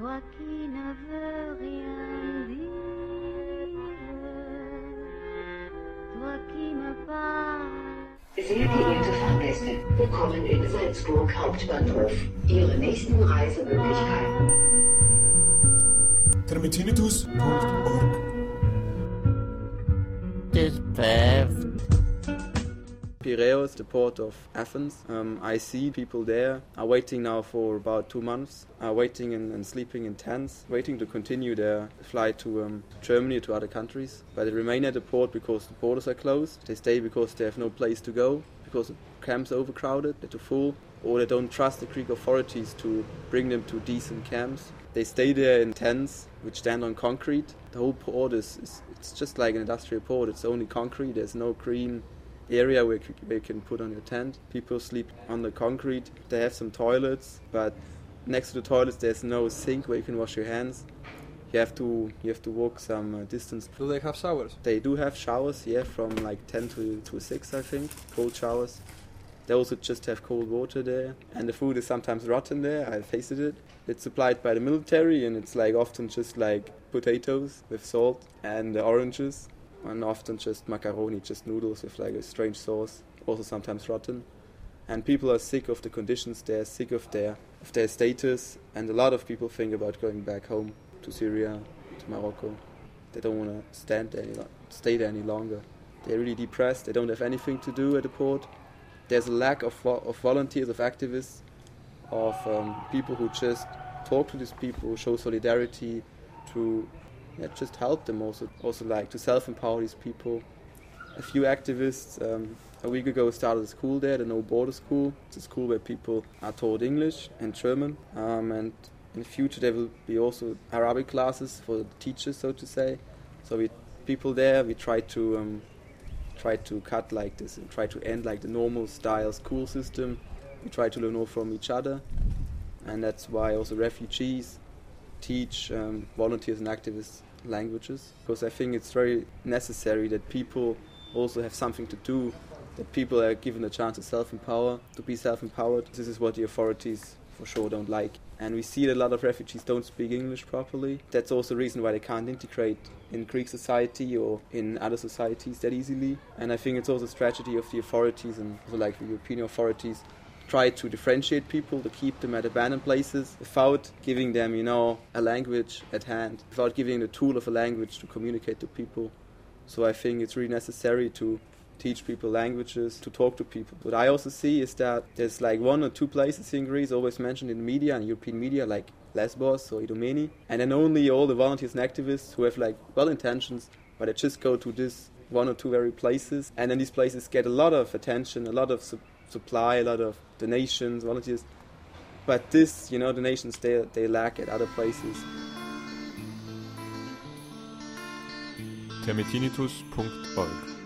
Toi qui ne veux rien dire, toi qui me parles. Sehr geehrte Fahrgäste, willkommen in Salzburg Hauptbahnhof. Ihre nächsten Reisemöglichkeiten. Termitinitus.org. Piraeus, the port of Athens. I see people there are waiting now for about 2 months, are waiting and sleeping in tents, waiting to continue their flight to Germany or to other countries. But they remain at the port because the borders are closed. They stay because they have no place to go, because the camps are overcrowded, they're too full, or they don't trust the Greek authorities to bring them to decent camps. They stay there in tents which stand on concrete. The whole port it's just like an industrial port. It's only concrete. There's no green area where you can put on your tent. People sleep on the concrete. They have some toilets, but next to the toilets there's no sink where you can wash your hands. You have to walk some distance. Do they have showers? They do have showers, yeah, from like 10 to 6, I think, cold showers. They also just have cold water there, and the food is sometimes rotten there. I tasted it. It's supplied by the military, and it's like often just like potatoes with salt and oranges, and often just macaroni, just noodles with like a strange sauce, also sometimes rotten. And people are sick of the conditions. They're sick of their status, and a lot of people think about going back home to Syria, to Morocco. They don't want to stay there any longer. They're really depressed. They don't have anything to do at the port. There's a lack of volunteers, of activists, of people who just talk to these people, who show solidarity, to just help them also like to self-empower these people. A few activists a week ago started a school there, the No Border School. It's a school where people are taught English and German, and in the future there will be also Arabic classes for the teachers, so to say. So we try to cut like this and try to end like the normal style school system. We try to learn all from each other, and that's why also refugees teach volunteers and activists languages, because I think it's very necessary that people also have something to do, that people are given a chance to be self-empowered. This is what the authorities for sure don't like. And we see that a lot of refugees don't speak English properly. That's also a reason why they can't integrate in Greek society or in other societies that easily. And I think it's also a strategy of the authorities and also like the European authorities try to differentiate people, to keep them at abandoned places without giving them, a language at hand, without giving the tool of a language to communicate to people. So I think it's really necessary to teach people languages, to talk to people. What I also see is that there's like 1 or 2 places in Greece always mentioned in the media and European media, like Lesbos or Idomeni, and then only all the volunteers and activists who have like well intentions, but they just go to this 1 or 2 very places, and then these places get a lot of attention, a lot of supply, a lot of donations, volunteers, but this, donations they lack at other places. Termitinitus.org